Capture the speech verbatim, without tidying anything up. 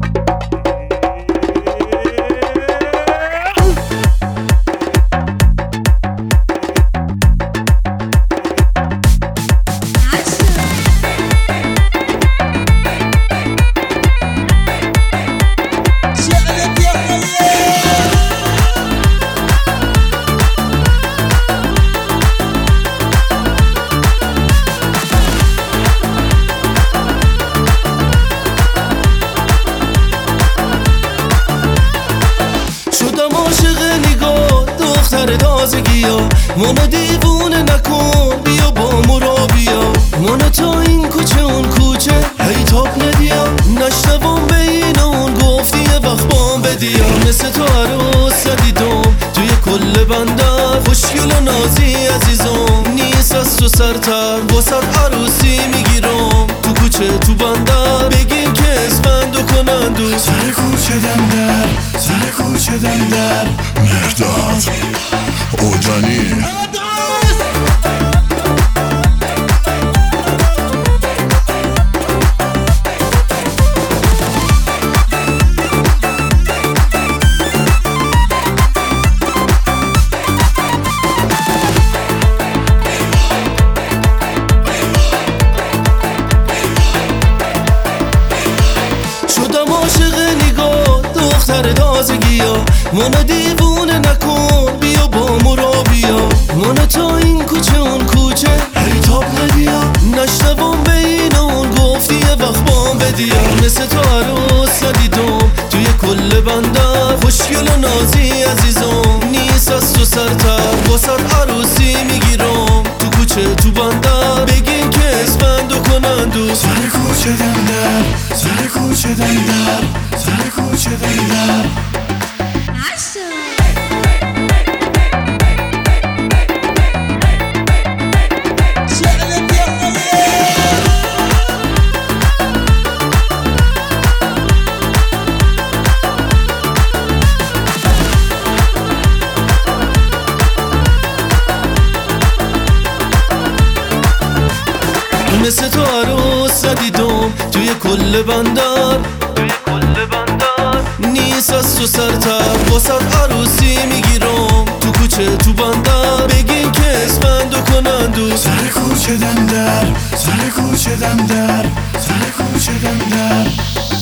دختر تازگی ها منو دیوونه نکن، بیا با مرا بیا منو تا این کوچه اون کوچه هی تاب ندیا نشنوم بین اون گفتی یه وقت بام بدیا مثل تو عروس ندیدم توی کل بندر خوشگل و نازی عزیزم نیست از تو سرتر واسد عروسی میگیرم تو کوچه تو بندر بگین که اسفندو کنندو سر کوچه دندر سر کوچه دندر مرداد اوجانی شدم عاشق نگاه دختر تازگی ها منو دیوونه نکن، بیا با مرا بیا منو تا این کوچه اون کوچه هی تاب ندیا نشنوم بین اون گفتی یه وقت بام بدیا مثل تو عروس ندیدم توی کل بندر خوشگل و نازی عزیزم نیست از تو سرتر واسد عروسی میگیرم تو کوچه تو بندر بگین که اسفندو کنندو سر کوچه دندر سر کوچه دندر سر کوچه دندر مثل تو عروس ندیدم توی کل بندر نیست از تو سرتر واسد عروسی میگیرم تو کوچه تو بندر بگین که اسفندو کنندو سر کوچه دندر سر کوچه دندر سر کوچه دندر